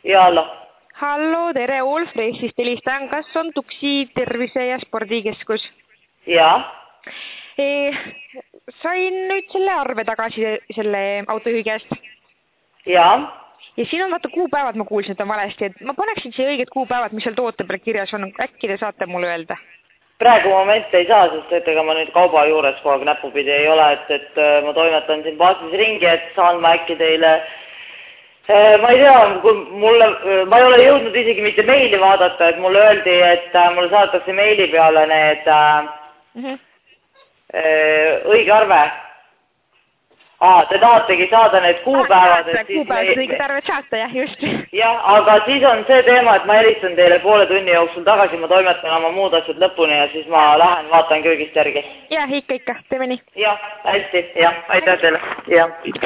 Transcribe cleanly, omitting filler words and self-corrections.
Ja, hallo. Hallo, tere, Ulf Reisist helistan. Kas on Tuksi tervise- ja spordikeskus? Ja. Sain nüüd selle arve tagasi selle autojuhi käest. Ja. Ja siin on vaata kuupäevad, ma kuulsin, et on valesti. Et ma paneksin siia õiged kuupäevad, mis seal toote peal kirjas on. Äkki te saate mulle öelda? Praegu moment ei saa, sest et ega ma nüüd kauba juures kogu aeg näpupidi ei ole, et ma toimetan siin baasis ringi, et saan ma äkki teile, ma ei tea, kui mulle, ma ei ole jõudnud isegi mitte meili vaadata, et mulle öeldi, et mulle saadetakse meili peale need õige arve. Te tahategi saada need kuupäevad, et siis kuupäevad õiged arved saata, jah, just. Jah, aga siis on see teema, et ma helistan teile poole tunni jooksul tagasi, ma toimetan oma muud asjad lõpuni ja siis ma lähen vaatan köögist järgi. Jah, ikka, teeme nii. Jah, hästi, jah, aitäh teile, jah.